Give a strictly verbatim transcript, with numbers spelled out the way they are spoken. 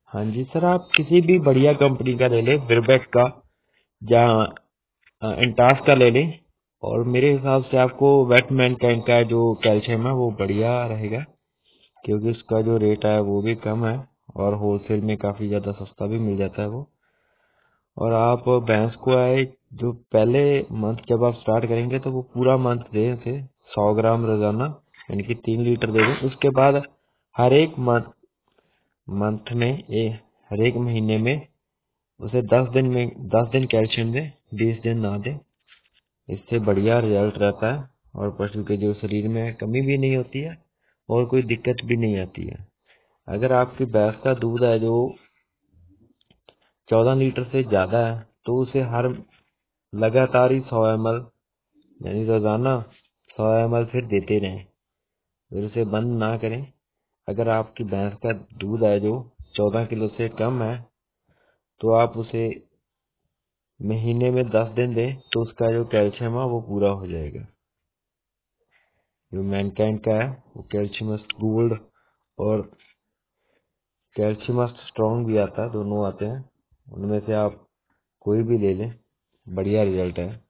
हाँ जी सर, आप किसी भी बढ़िया कंपनी का ले लें, विरबैक का या इंटास का ले लें। और मेरे हिसाब से आपको वेटमैन कैंक का जो कैल्शियम है वो बढ़िया रहेगा, क्योंकि उसका जो रेट है वो भी कम है और होलसेल में काफी ज्यादा सस्ता भी मिल जाता है वो। और आप भैंस को आए जो पहले मंथ जब आप स्टार्ट करेंगे तो वो पूरा मंथ दें उसे सौ ग्राम रोजाना, यानी कि तीन लीटर दे दें। उसके बाद हर एक मंथ मंथ में ए, हर एक महीने में उसे दस दिन में दस दिन कैल्शियम दें, बीस दिन ना दें। इससे बढ़िया रिजल्ट रहता है और पशु के जो शरीर में कमी भी नहीं होती है और कोई दिक्कत भी नहीं आती है। अगर आपकी भैंस का दूध है जो चौदह लीटर से ज्यादा है तो उसे हर लगातार ही सौ एम एल यानी रोजाना सौ एम एल फिर देते रहें, फिर उसे बंद ना करें। अगर आपकी भैंस का दूध है जो चौदह किलो से कम है तो आप उसे महीने में दस दिन दें तो उसका जो कैल्शियम है वो पूरा हो जाएगा। जो मैनकाइंड का है वो कैल्शियमस गोल्ड और कैल्शियमस स्ट्रॉन्ग भी आता है, दोनों आते हैं। उनमें से आप कोई भी ले लें, बढ़िया रिजल्ट है।